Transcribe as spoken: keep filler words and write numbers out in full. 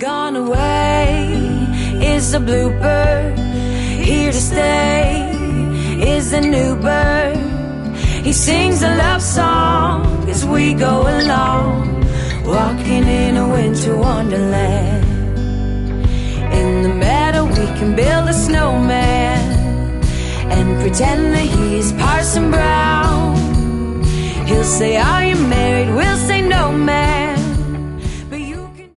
Gone away is a bluebird, here to stay is a new bird. He sings a love song as we go along, walking in a winter wonderland. In the meadow we can build a snowman and pretend that he's Parson Brown. He'll say, are you married? We'll say, no, man.